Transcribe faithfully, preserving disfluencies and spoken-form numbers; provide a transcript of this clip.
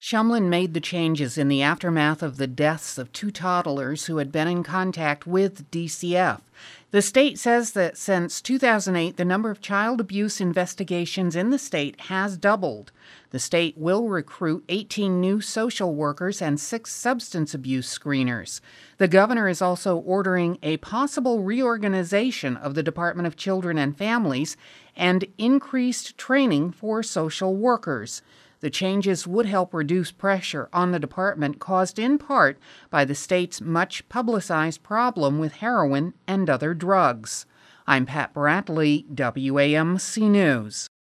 Shumlin made the changes in the aftermath of the deaths of two toddlers who had been in contact with D C F. The state says that since two thousand eight, the number of child abuse investigations in the state has doubled. The state will recruit eighteen new social workers and six substance abuse screeners. The governor is also ordering a possible reorganization of the Department of Children and Families and increased training for social workers. The changes would help reduce pressure on the department caused in part by the state's much publicized problem with heroin and other drugs. I'm Pat Bradley, W A M C News.